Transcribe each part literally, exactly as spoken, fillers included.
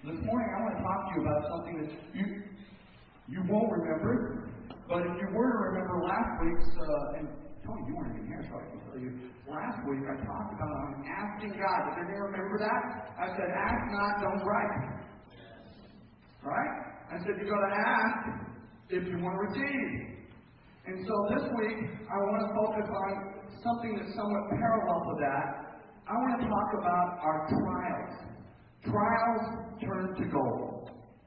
This morning I want to talk to you about something that you you won't remember, but if you were to remember last week's, uh, and Tony, you weren't even here, so I can tell you. Last week I talked about um, asking God. Does anyone remember that? I said, ask not, don't gripe. Right? I said, you got to ask if you want to receive. And so this week I want to focus on something that's somewhat parallel to that. I want to talk about our trials. Trials turn to gold.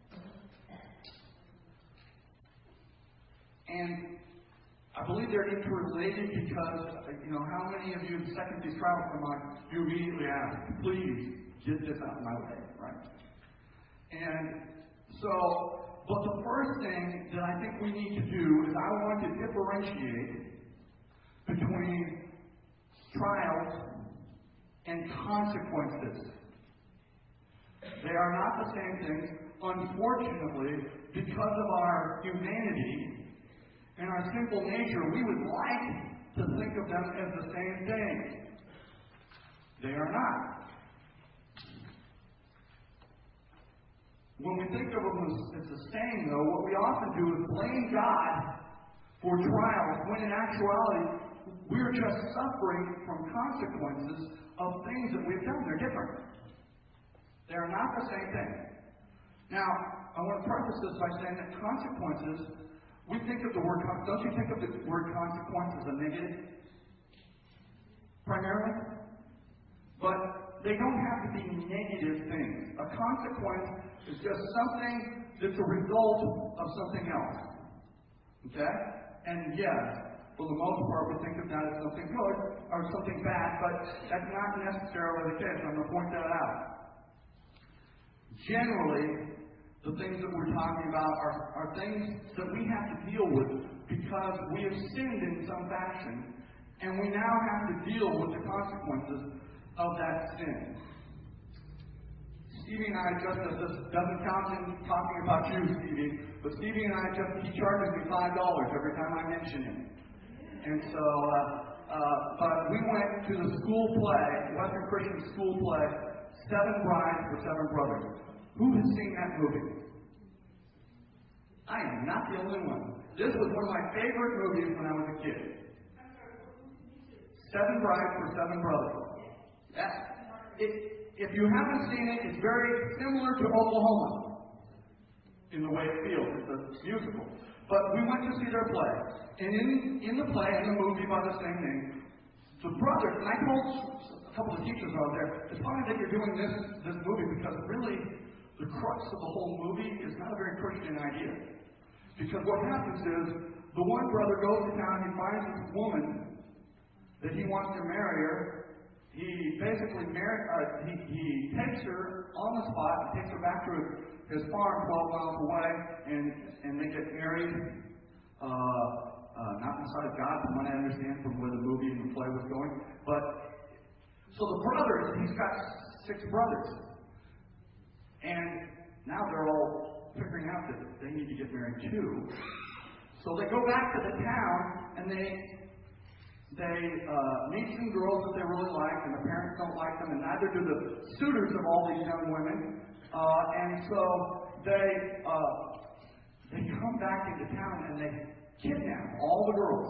And I believe they're interrelated because, you know, how many of you, the second these trials come on, you immediately ask, please get this out of my way, right? And so, but the first thing that I think we need to do is I want to differentiate between trials and consequences. They are not the same things. Unfortunately, because of our humanity and our simple nature, we would like to think of them as the same thing. They are not. When we think of them as the same, though, what we often do is blame God for trials, when in actuality, we're just suffering from consequences of things that we've done. They're different. They are not the same thing. Now, I want to preface this by saying that consequences, we think of the word, don't you think of the word consequence as a negative? Primarily? But they don't have to be negative things. A consequence is just something that's a result of something else. Okay? And yes, for the most part, we think of that as something good or something bad, but that's not necessarily the case. I'm going to point that out. Generally, the things that we're talking about are, are things that we have to deal with because we have sinned in some fashion, and we now have to deal with the consequences of that sin. Stevie and I just, this doesn't count in talking about you, Stevie, but Stevie and I just, he charges me five dollars every time I mention him. And so, uh, uh, but we went to the school play, Western Christian school play, Seven Brides for Seven Brothers. Who has seen that movie? I am not the only one. This was one of my favorite movies when I was a kid. Seven Brides for Seven Brothers. That, it, if you haven't seen it, it's very similar to Oklahoma in the way it feels. It's a musical. But we went to see their play. And in, in the play, in the movie by the same name, the brothers, and I told a couple of teachers out there, it's funny that you're doing this, this movie because really the crux of the whole movie is not a very Christian idea. Because what happens is, the one brother goes to town, he finds this woman that he wants to marry her. He basically marry, uh, he, he takes her on the spot, and takes her back to his, his farm twelve miles away, and, and they get married. Uh, uh, not in the sight of God, from what I understand from where the movie and the play was going. But, so the brothers, he's got six brothers. And now they're all figuring out that they need to get married too. So they go back to the town and they they uh, meet some girls that they really like, and the parents don't like them, and neither do the suitors of all these young women. Uh, and so they uh, they come back into town and they kidnap all the girls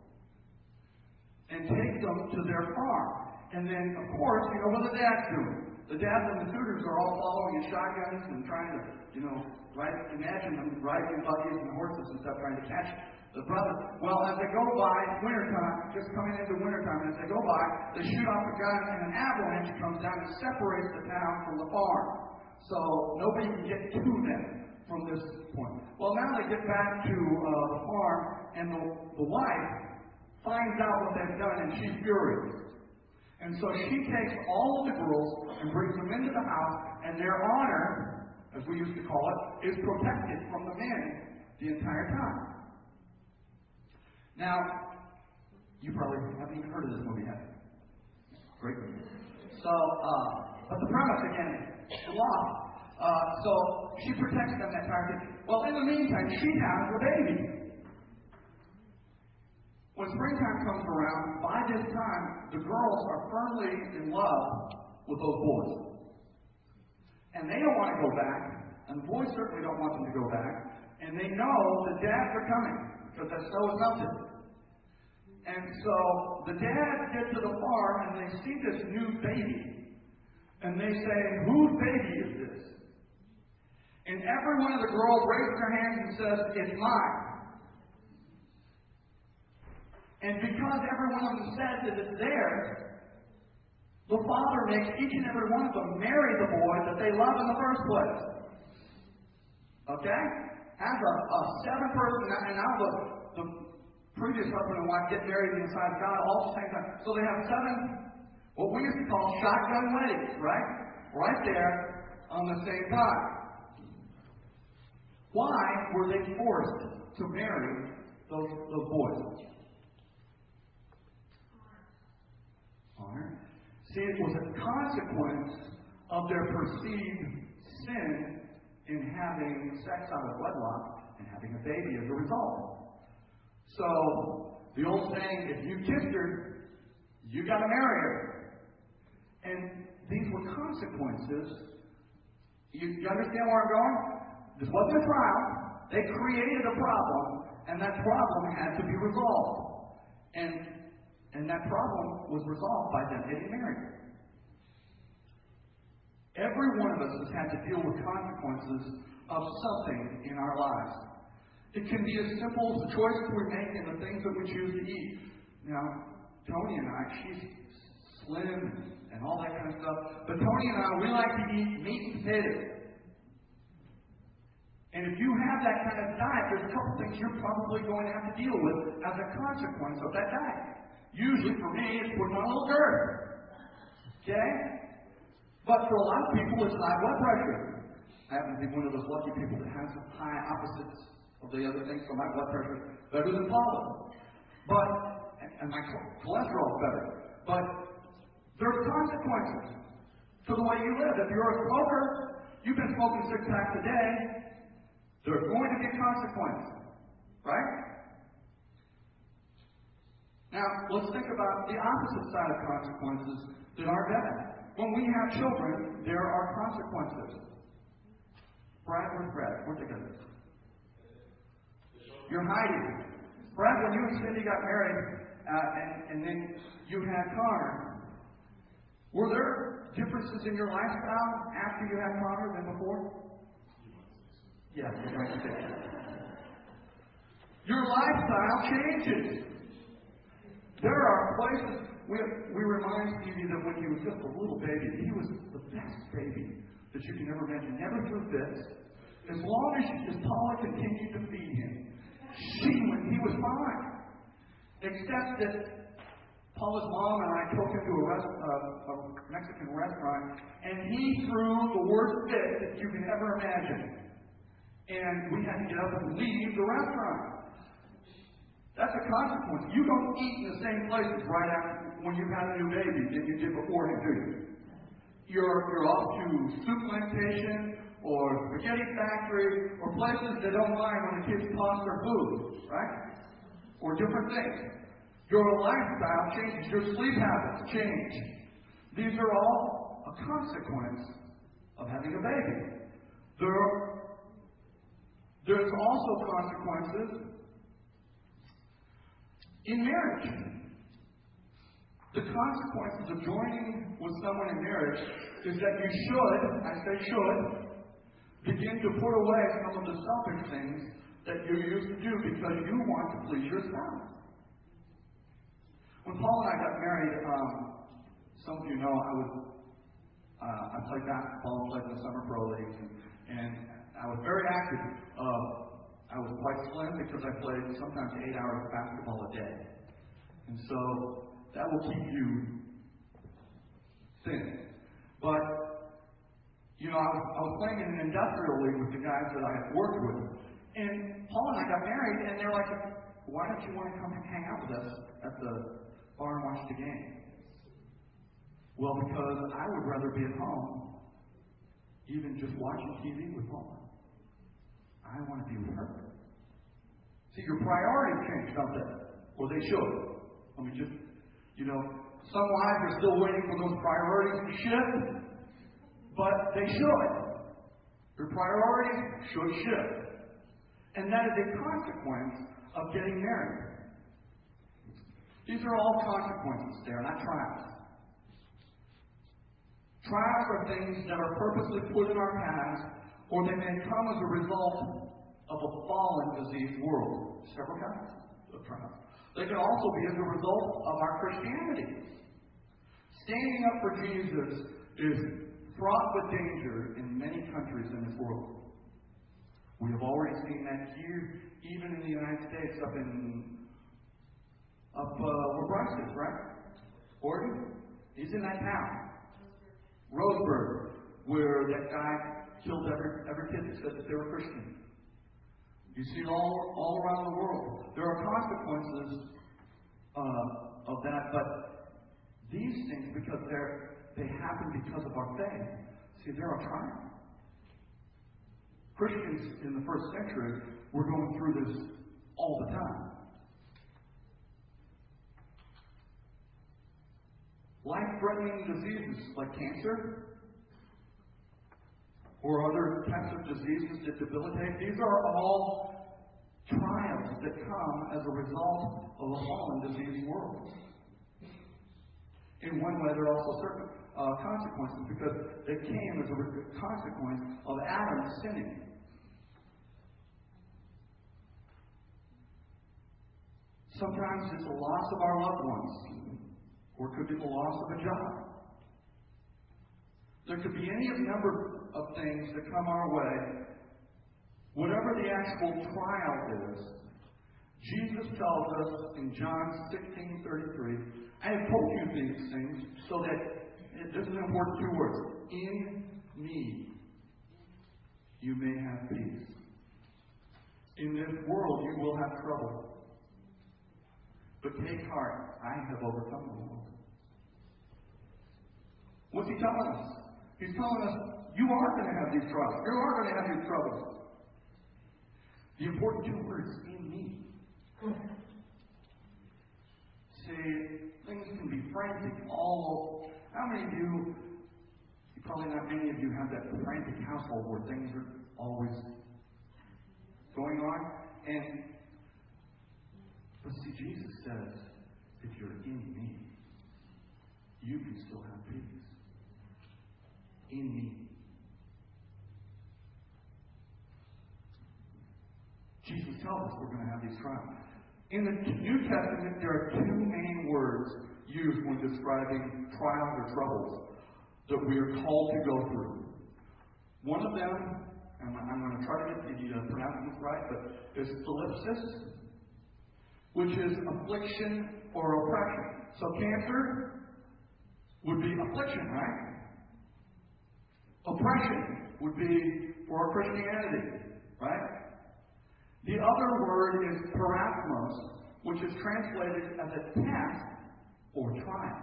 and take them to their farm. And then, of course, you know what the dad's doing. The dads and the suitors are all following in shotguns and trying to, you know, right, imagine them riding in buggies and horses and stuff, trying to catch the brothers. Well, as they go by, wintertime, just coming into wintertime, as they go by, they shoot off a gun and an avalanche comes down and separates the town from the farm. So nobody can get to them from this point. Well, now they get back to uh, the farm, and the, the wife finds out what they've done, and she's furious. And so she takes all of the girls and brings them into the house, and their honor, as we used to call it, is protected from the men the entire time. Now, you probably haven't even heard of this movie yet. Great movie. So, uh, but the premise, again, the law. Uh, so, she protects them that entire time. Well, in the meantime, she has a baby. When springtime comes around, by this time, the girls are firmly in love with those boys. And they don't want to go back, and the boys certainly don't want them to go back, and they know the dads are coming, because that snow is melted. And so the dads get to the farm, and they see this new baby, and they say, whose baby is this? And every one of the girls raises their hands and says, it's mine. And because every one of them says that it's theirs, the father makes each and every one of them marry the boy that they love in the first place. Okay? Has a, a seven-person, and now the, the previous husband and wife get married in the sight of God all at the same time. So they have seven, what we used to call shotgun weddings, right? Right there on the same time. Why were they forced to marry those, those boys? Honor. See, it was a consequence of their perceived sin in having sex out of wedlock and having a baby as a result. So, the old saying, if you kissed her, you got to marry her. And these were consequences. You, you understand where I'm going? This wasn't a trial. They created a problem, and that problem had to be resolved. And, and that problem was resolved by them getting married. Every one of us has had to deal with consequences of something in our lives. It can be as simple as the choices we make and the things that we choose to eat. Now, Tony and I, she's slim and all that kind of stuff, but Tony and I, we like to eat meat and potatoes. And if you have that kind of diet, there's a couple things you're probably going to have to deal with as a consequence of that diet. Usually for me, it's putting on a little girth. Okay? But for a lot of people, it's high blood pressure. I happen to be one of those lucky people that has some high opposites of the other things, so my blood pressure is better than Paula's. But, and my cholesterol is better. But there's consequences to the way you live. If you're a smoker, you've been smoking six packs a day, there's going to be consequences. Right? Now, let's think about the opposite side of consequences that are bad. When we have children, there are consequences. Brad, where's Brad? Where'd they go? You're hiding. Brad, when you and Cindy got married, uh, and, and then you had Connor, were there differences in your lifestyle after you had Connor than before? Yes, you're right to say that. Your lifestyle changes. There are places. We, we remind Stevie that when he was just a little baby, he was the best baby that you can ever imagine. Never threw fits. As long as, as Paula continued to feed him, she was, he was fine. Except that Paula's mom and I took him to a, rest, uh, a Mexican restaurant, and he threw the worst fit that you can ever imagine. And we had to get up and leave the restaurant. That's a consequence. You don't eat in the same places right after when you've had a new baby than you did beforehand, do you? You're, you're off to soup plantation or spaghetti factory or places that don't mind when the kids toss their food, right? Or different things. Your lifestyle changes. Your sleep habits change. These are all a consequence of having a baby. There, there's also consequences in marriage. The consequences of joining with someone in marriage is that you should, I say should, begin to put away some of the selfish things that you used to do because you want to please your spouse. When Paul and I got married, um, some of you know I was uh, I played basketball, played in the summer pro leagues, and, and I was very active. Uh, I was quite slim because I played sometimes eight hours of basketball a day. And so that will keep you thin. But, you know, I was, I was playing in an industrial league with the guys that I had worked with. And Paul and I got married, and they're like, why don't you want to come and hang out with us at the bar and watch the game? Well, because I would rather be at home, even just watching T V with Paula. I want to be with her. See, your priorities change, don't they? Or they should. Let me just, you know, some wives are still waiting for those priorities to shift, but they should. priorities should shift. And that is a consequence of getting married. These are all consequences. They are not trials. Trials are things that are purposely put in our paths, or they may come as a result of a fallen, diseased world. Several kinds of trials. They can also be as a result of our Christianity. Standing up for Jesus is fraught with danger in many countries in this world. We have already seen that here, even in the United States, up in up uh, where Bryce is, right? Oregon? He's in that town. Roseburg, where that guy killed every, every kid that said that they were Christian. You see it all, all around the world. There are consequences uh, of that, but these things, because they're, they happen because of our faith, see, they're a triumph. Christians in the first century were going through this all the time. Life-threatening diseases like cancer or other types of diseases that debilitate, these are all trials that come as a result of a fallen, diseased world. In one way, there are also certain uh, consequences because they came as a re- consequence of Adam sinning. Sometimes it's the loss of our loved ones, or it could be the loss of a job. There could be any number of things that come our way. Whatever the actual trial is, Jesus tells us in John sixteen thirty-three, I have told you these things so that, this is an important two words, in me you may have peace. In this world you will have trouble. But take heart, I have overcome the world. What's he telling us? He's telling us, you are going to have these trials. You are going to have these troubles. The important two words, in me. See, things can be frantic all over. How many of you, probably not many of you, have that frantic household where things are always going on? And But see, Jesus says, if you're in me, you can still have peace. In me. Jesus tells us we're going to have these trials. In the New Testament, there are two main words used when describing trials or troubles that we are called to go through. One of them, and I'm going to try to get the uh, pronouncement right, but is thlipsis, which is affliction or oppression. So cancer would be affliction, right? Oppression would be for Christianity, right? The other word is parasmos, which is translated as a test or trial.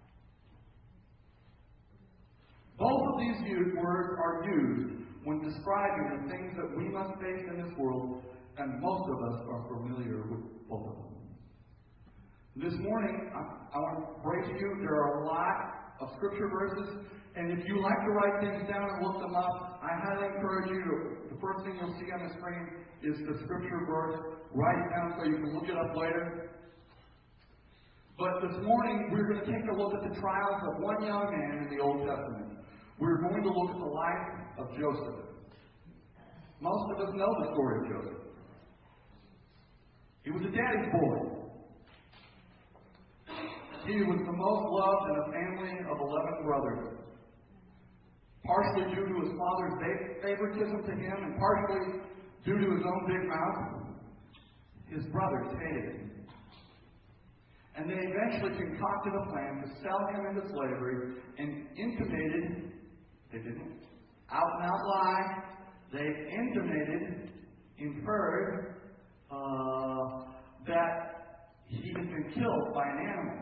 Both of these words are used when describing the things that we must face in this world, and most of us are familiar with both of them. This morning, I, I want to brace you. There are a lot of scripture verses, and if you like to write things down and look them up, I highly encourage you to, the first thing you'll see on the screen is the scripture verse. Write it down so you can look it up later. But this morning, we're going to take a look at the trials of one young man in the Old Testament. We're going to look at the life of Joseph. Most of us know the story of Joseph. He was a daddy's boy. He was the most loved in a family of eleven brothers. Partially due to his father's favoritism to him, and partially due to his own big mouth, his brothers hated him. And they eventually concocted a plan to sell him into slavery and intimated, they didn't out and out lie, they intimated, inferred, uh, that he had been killed by an animal.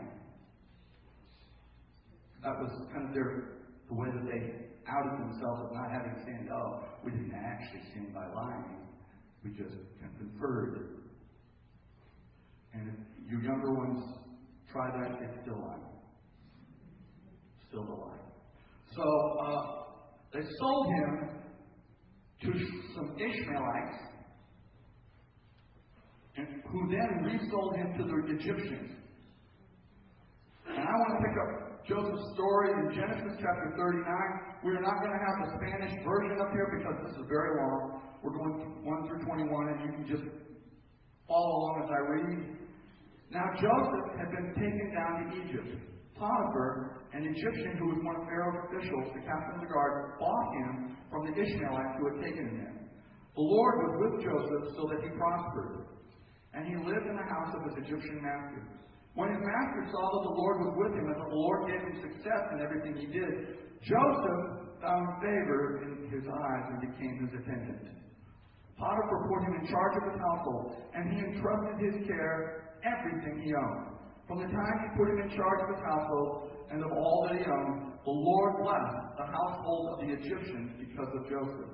That was kind of their, the way that they outed themselves of not having sinned. Oh, we didn't actually sin by lying. We just kind of inferred. And if you younger ones try that, it's still lying. Still the lie. So, uh, they sold him to some Ishmaelites, and who then resold him to the Egyptians. And I want to pick up Joseph's story in Genesis chapter thirty-nine. We are not going to have the Spanish version up here because this is very long. We're going one through twenty-one, and you can just follow along as I read. Now Joseph had been taken down to Egypt. Potiphar, an Egyptian who was one of Pharaoh's officials, the captain of the guard, bought him from the Ishmaelites who had taken him. The Lord was with Joseph so that he prospered, and he lived in the house of his Egyptian master. When his master saw that the Lord was with him and that the Lord gave him success in everything he did, Joseph found favor in his eyes and became his attendant. Potiphar put him in charge of his household, and he entrusted his care everything he owned. From the time he put him in charge of his household and of all that he owned, the Lord blessed the household of the Egyptians because of Joseph.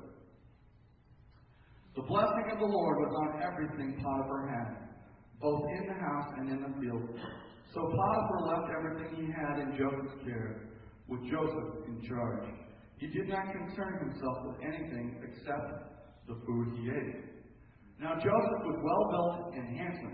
The blessing of the Lord was on everything Potiphar had, both in the house and in the field. So Potiphar left everything he had in Joseph's care, with Joseph in charge. He did not concern himself with anything except the food he ate. Now Joseph was well built and handsome.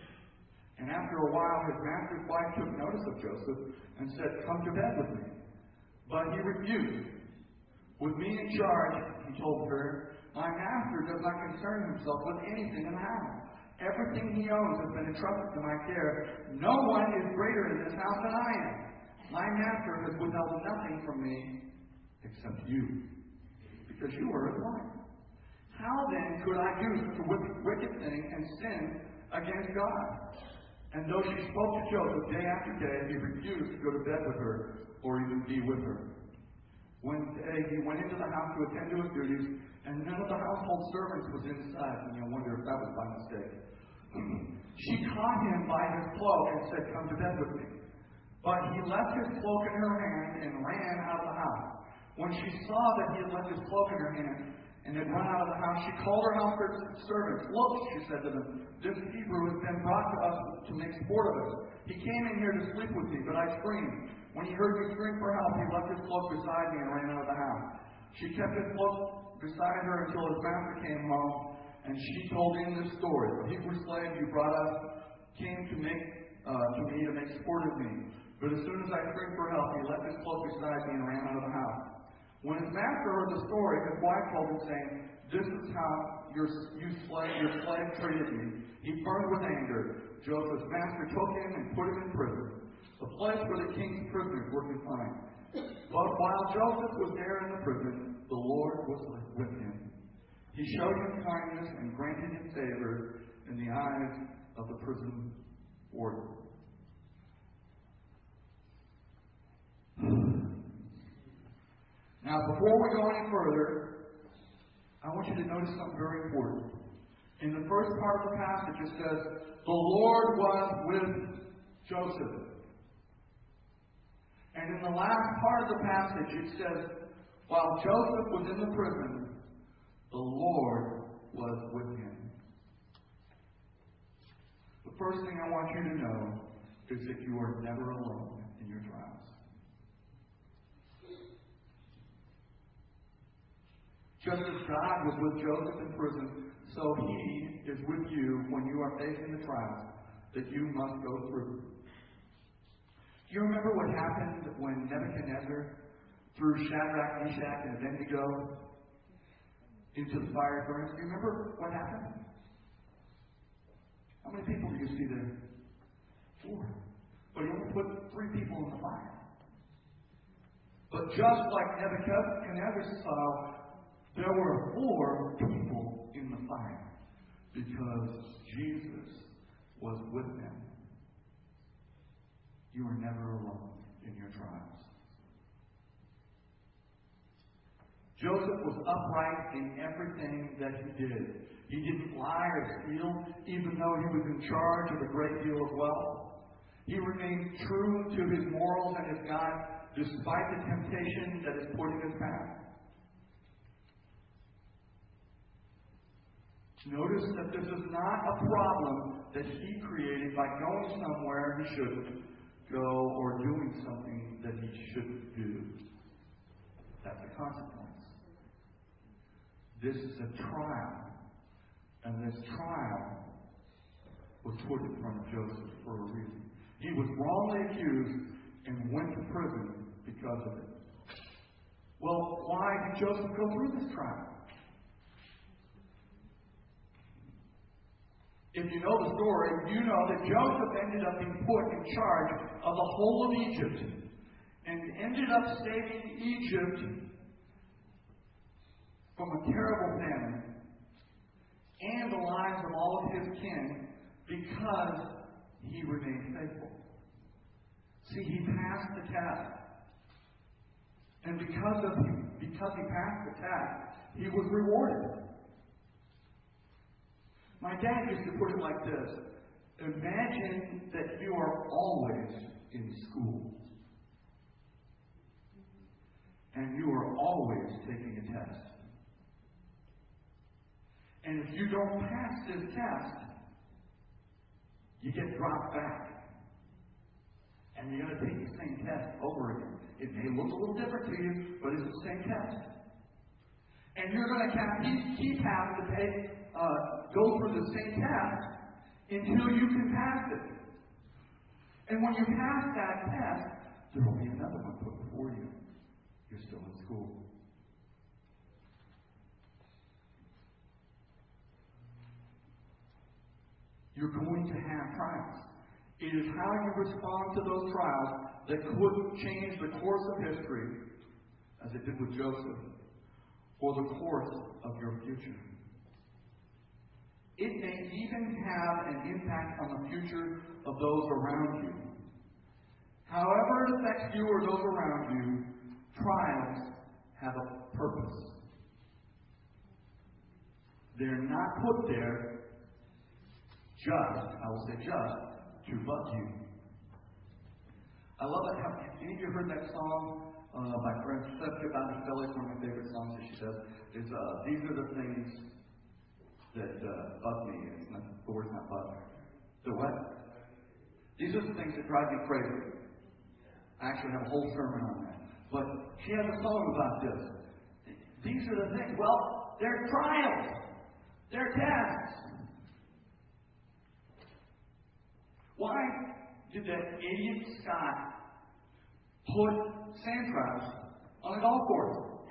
And after a while, his master's wife took notice of Joseph and said, "Come to bed with me." But he refused. "With me in charge," he told her, "my master does not concern himself with anything in the house. Everything he owns has been entrusted to my care. No one is greater in this house than I am. My master has withheld nothing from me except you, because you are his wife. How then could I do such a wicked thing and sin against God?" And though she spoke to Joseph day after day, he refused to go to bed with her or even be with her. One day he went into the house to attend to his duties, and none of the household servants was inside. And you'll wonder if that was by mistake. She caught him by his cloak and said, "Come to bed with me." But he left his cloak in her hand and ran out of the house. When she saw that he had left his cloak in her hand and had run out of the house, she called her house servants. "Look," she said to them, "this Hebrew has been brought to us to make sport of us. He came in here to sleep with me, but I screamed. When he heard me scream for help, he left his cloak beside me and ran out of the house." She kept his cloak beside her until his master came home, and she told him this story. "The Hebrew slave you brought us came to make uh, to me to make sport of me. But as soon as I screamed for help, he left his cloak beside me and ran out of the house." When his master heard the story, his wife told him, saying, "This is how your, you slave, your slave treated me." He burned with anger. Joseph's master took him and put him in prison, the place where the king's prisoners were confined. But while Joseph was there in the prison, the Lord was with him. He showed him kindness and granted him favor in the eyes of the prison warden. Now, before we go any further, I want you to notice something very important. In the first part of the passage, it says, "The Lord was with Joseph." And in the last part of the passage, it says, "While Joseph was in the prison, the Lord was with him." The first thing I want you to know is that you are never alone in your trials. Just as God was with Joseph in prison, so He is with you when you are facing the trials that you must go through. Do you remember what happened when Nebuchadnezzar threw Shadrach, Meshach, and Abednego into the fire furnace? Do you remember what happened? How many people do you see there? Four. But he only put three people in the fire. But just like Nebuchadnezzar saw, there were four people in the fire because Jesus was with them. You are never alone in your trials. Joseph was upright in everything that he did. He didn't lie or steal, even though he was in charge of a great deal of wealth. He remained true to his morals and his God, despite the temptation that is put in his path. Notice that this is not a problem that he created by going somewhere he shouldn't go or doing something that he shouldn't do. That's a consequence. This is a trial. And this trial was put in front of Joseph for a reason. He was wrongly accused and went to prison because of it. Well, why did Joseph go through this trial? If you know the story, you know that Joseph ended up being put in charge of the whole of Egypt and ended up saving Egypt from a terrible famine and the lives of all of his kin because he remained faithful. See, he passed the test. And because of because he passed the test, he was rewarded. My dad used to put it like this. Imagine that you are always in school. And you are always taking a test. And if you don't pass this test, you get dropped back. And you're going to take the same test over again. It may look a little different to you, but it's the same test. And you're going to keep, keep having to pay, uh, go through the same test until you can pass it. And when you pass that test, there will be another one put before you. You're still in school. You're going to have trials. It is how you respond to those trials that could change the course of history, as it did with Joseph, or the course of your future. It may even have an impact on the future of those around you. However it affects you or those around you, trials have a purpose. They're not put there just, I will say just, to bug you. I love it. Have any of you heard that song uh, by Francesca Battistelli? One of my favorite songs that she does is uh, "These are the things that uh, bug me." It's not, the word's not bug. The what? These are the things that drive me crazy. I actually have a whole sermon on that. But she has a song about this. These are the things. Well, they're trials. They're tests. Why did that idiot Scott put sand traps on a golf course?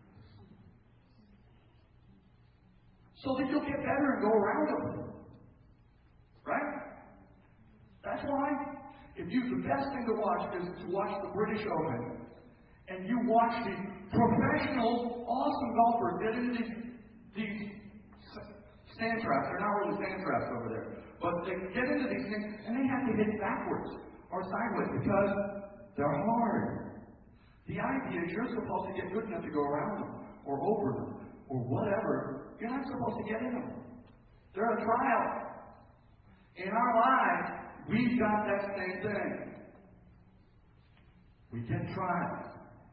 So that you'll get better and go around them. Right? That's why. If you, the best thing to watch is to watch the British Open, and you watch these professional, awesome golfers get into these, these sand traps. They're not really sand traps over there. But they get into these things, and they have to hit backwards or sideways because they're hard. The idea is you're supposed to get good enough to go around them, or over them, or whatever. You're not supposed to get in them. They're a trial. In our lives, we've got that same thing. We get trials.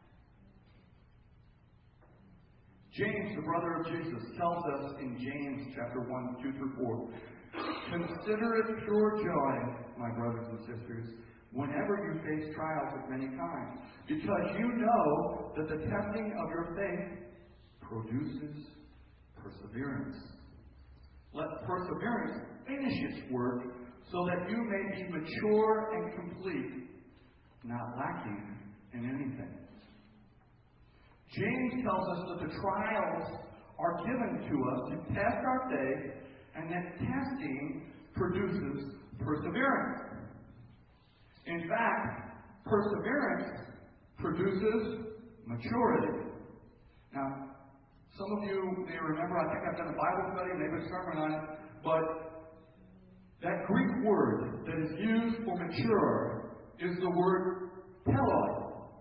James, the brother of Jesus, tells us in James chapter one, two through four, consider it pure joy, my brothers and sisters, whenever you face trials of many kinds, because you know that the testing of your faith produces perseverance. Let perseverance finish its work, so that you may be mature and complete, not lacking in anything. James tells us that the trials are given to us to test our faith, and that testing produces perseverance. In fact, perseverance produces maturity. Now, some of you may remember, I think I've done a Bible study, maybe a sermon on it, but that Greek word that is used for mature is the word teloi.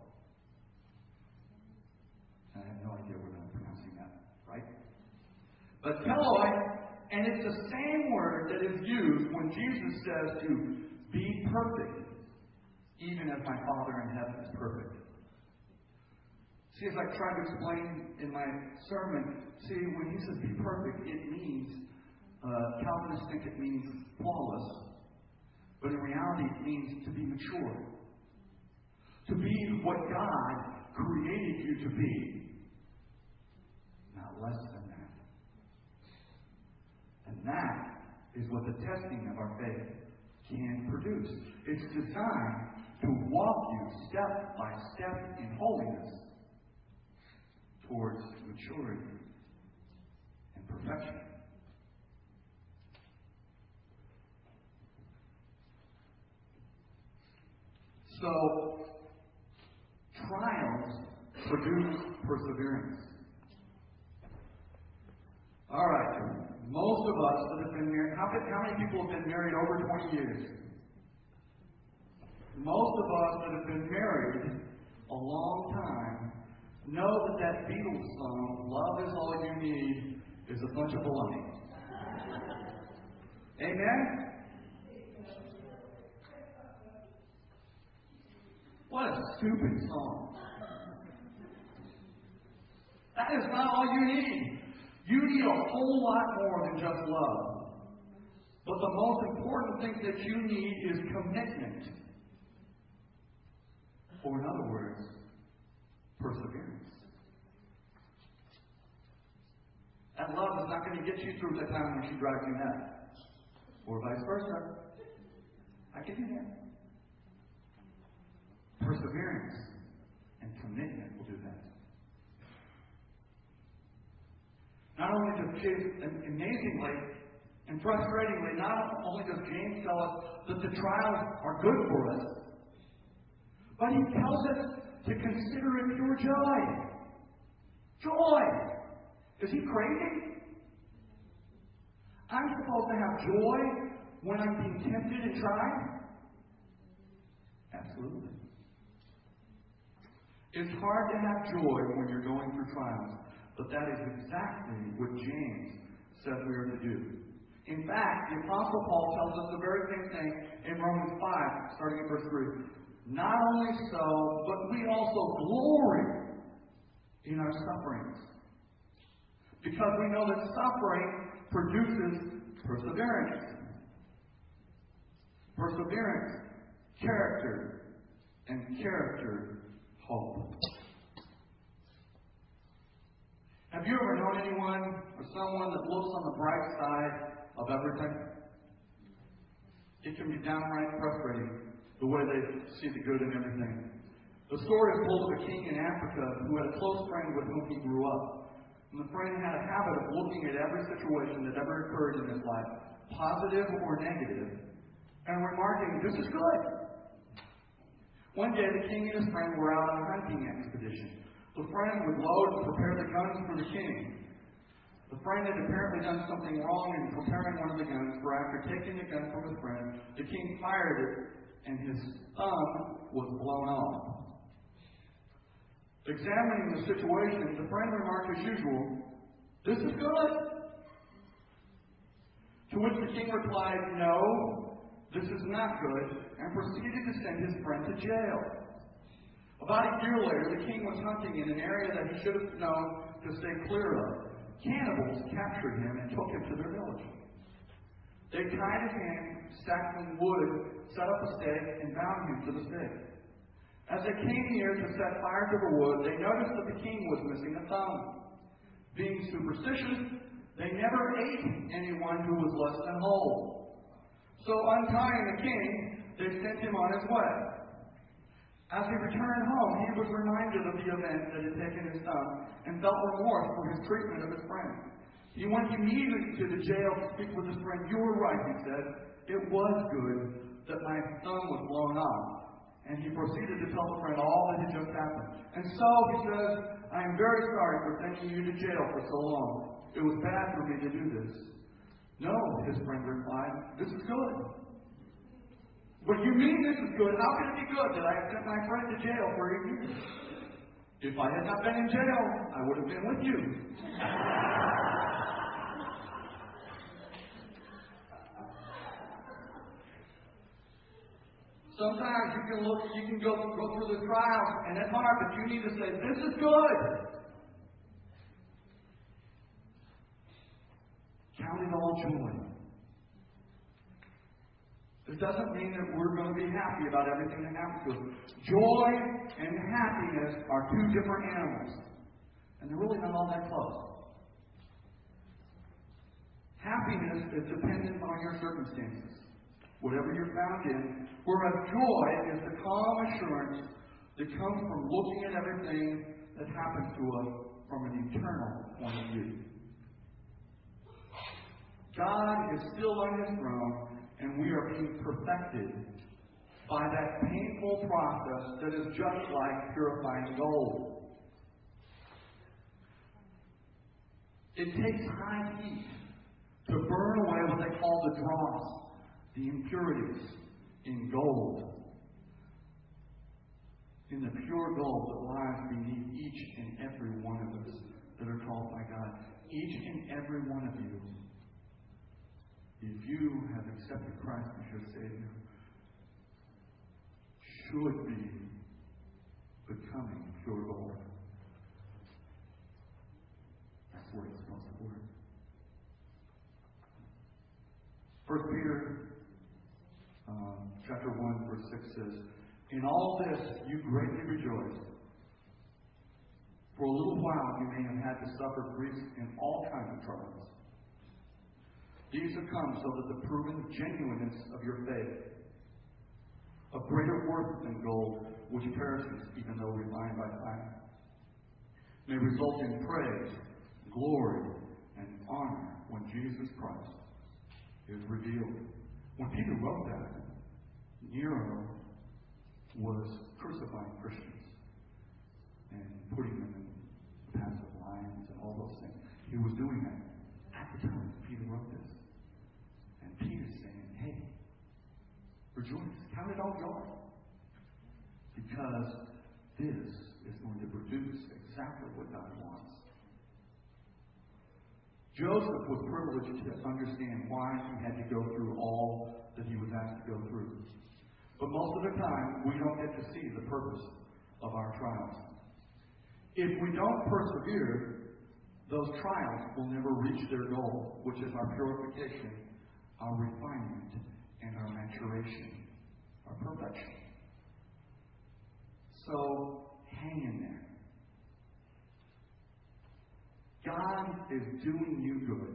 I have no idea whether I'm pronouncing that right. But teloi, and it's the same word that is used when Jesus says to be perfect, even as my Father in heaven is perfect. See, as I tried to explain in my sermon, see, when he says be perfect, it means, uh, Calvinists think it means flawless, but in reality it means to be mature. To be what God created you to be. Not less than that. And that is what the testing of our faith can produce. It's designed to walk you step by step in holiness towards maturity and perfection. So, trials produce perseverance. All right. Most of us that have been married, how, how many people have been married over twenty years? Most of us that have been married a long time know that that Beatles song, "Love Is All You Need," is a bunch of baloney. Amen? What a stupid song. That is not all you need. You need a whole lot more than just love. But the most important thing that you need is commitment. Or in other words, perseverance. That love is not going to get you through the time when she drives you nuts. Or vice versa. I get you there. Perseverance and commitment will do that. Not only does James, amazingly and frustratingly, not only does James tell us that the trials are good for us, but he tells us to consider it pure joy. Joy! Is he crazy? I'm supposed to have joy when I'm being tempted and tried? Absolutely. It's hard to have joy when you're going through trials, but that is exactly what James says we are to do. In fact, the Apostle Paul tells us the very same thing in Romans five, starting at verse three. Not only so, but we also glory in our sufferings, because we know that suffering produces perseverance. Perseverance, character, and character, hope. Have you ever known anyone or someone that looks on the bright side of everything? It can be downright frustrating the way they see the good in everything. The story is told of a king in Africa who had a close friend with whom he grew up. And the friend had a habit of looking at every situation that ever occurred in his life, positive or negative, and remarking, "This is good." One day, the king and his friend were out on a hunting expedition. The friend would load and prepare the guns for the king. The friend had apparently done something wrong in preparing one of the guns, for after taking the gun from his friend, the king fired it, and his thumb was blown off. Examining the situation, the friend remarked as usual, "This is good." To which the king replied, "No, this is not good," and proceeded to send his friend to jail. About a year later, the king was hunting in an area that he should have known to stay clear of. Cannibals captured him and took him to their village. They tied his hands, stacked some wood, set up a stake, and bound him to the stake. As they came near to set fire to the wood, they noticed that the king was missing a thumb. Being superstitious, they never ate anyone who was less than whole. So untying the king, they sent him on his way. As he returned home, he was reminded of the event that had taken his thumb and felt remorse for his treatment of his friend. He went immediately to the jail to speak with his friend. "You were right," he said. "It was good that my thumb was blown off." And he proceeded to tell the friend all that had just happened. "And so," he says, "I am very sorry for sending you to jail for so long. It was bad for me to do this." "No," his friend replied, "this is good." "But you mean this is good? How can it be good that I have sent my friend to jail for a year? If I had not been in jail, I would have been with you." Sometimes you can look, you can go, go through the trials, and it's hard, but you need to say, "This is good." Count it all joy. It doesn't mean that we're going to be happy about everything that happens to us. Joy and happiness are two different animals, and they're really not all that close. happiness is dependent on your circumstances, whatever you're found in, whereas joy is the calm assurance that comes from looking at everything that happens to us from an eternal point of view. God is still on His throne, and we are being perfected by that painful process that is just like purifying gold. It takes high heat to burn away what they call the dross, the impurities in gold, in the pure gold that lies beneath each and every one of us that are called by God. Each and every one of you, if you have accepted Christ as your Savior, should be becoming pure gold. That's what it's supposed to work. First Peter um, chapter one, verse six says, "In all this you greatly rejoice. For a little while you may have had to suffer grief in all kinds of trials. These have come so that the proven genuineness of your faith, of greater worth than gold, which perishes even though refined by fire, may result in praise, glory, and honor when Jesus Christ is revealed." When Peter wrote that, Nero was crucifying Christians and putting them in the paths of lions and all those things. He was doing that at the time Peter wrote this. And Peter's saying, hey, rejoice, count it all joy. Because this is going to produce exactly what God wants. Joseph was privileged to understand why he had to go through all that he was asked to go through. But most of the time, we don't get to see the purpose of our trials. If we don't persevere, those trials will never reach their goal, which is our purification, our refinement, and our maturation, our perfection. So, hang in there. God is doing you good.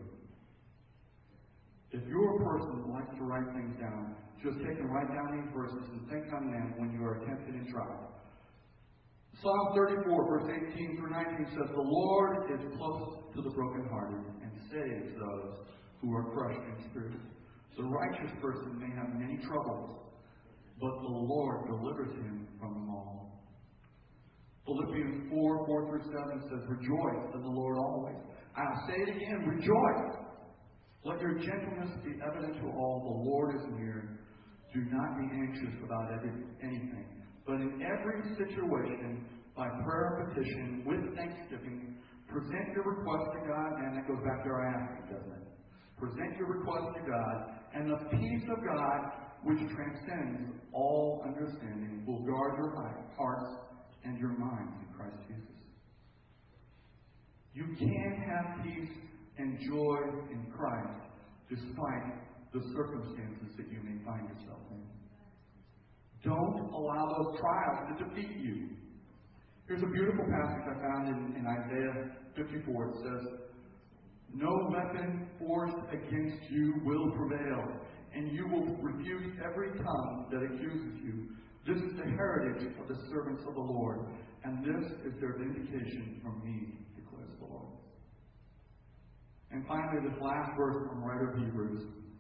If you're a person who likes to write things down, just take and write down these verses and think on them when you are tempted in trial. Psalm thirty-four, verse eighteen through nineteen says, "The Lord is close to the brokenhearted and saves those who are crushed in spirit. The righteous person may have many troubles, but the Lord delivers him from them all." Philippians four, four through seven says, "Rejoice in the Lord always." I'll say it again, rejoice. Let your gentleness be evident to all. The Lord is near. Do not be anxious about every, anything, but in every situation, by prayer and petition, with thanksgiving, present your request to God. And that goes back to our asking, doesn't it? Present your request to God, and the peace of God, which transcends all understanding, will guard your hearts and your minds in Christ Jesus. You can have peace and joy in Christ despite the circumstances that you may find yourself in. Don't allow those trials to defeat you. Here's a beautiful passage I found in, in Isaiah fifty-four. It says, "No weapon forged against you will prevail, and you will refute every tongue that accuses you. This is the heritage of the servants of the Lord, and this is their vindication from me, declares the Lord." And finally, this last verse from the writer of Hebrews.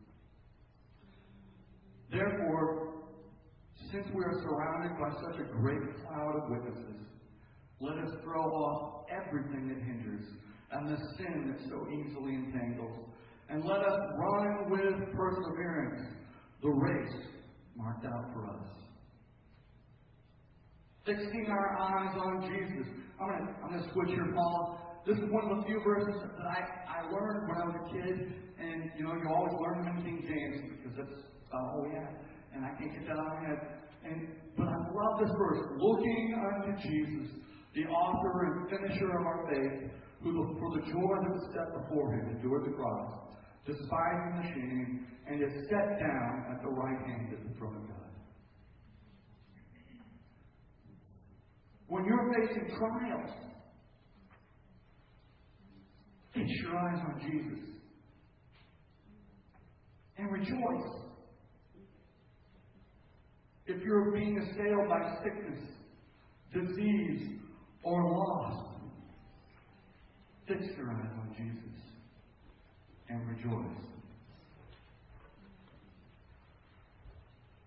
"Therefore, since we are surrounded by such a great cloud of witnesses, let us throw off everything that hinders and the sin that so easily entangles, and let us run with perseverance the race marked out for us. Fixing our eyes on Jesus." I'm going to I'm going to switch here, Paula. This is one of the few verses that I, I learned when I was a kid. And, you know, you always learn them in King James because that's about all we had. And I can't get that out of my head. And, but I love this verse. "Looking unto Jesus, the author and finisher of our faith, who for the joy that was set before him endured the cross, despising the shame, and is set down at the right hand of the throne of God." When you're facing trials, fix your eyes on Jesus. and rejoice. If you're being assailed by sickness, disease, or loss, fix your eyes on Jesus and rejoice.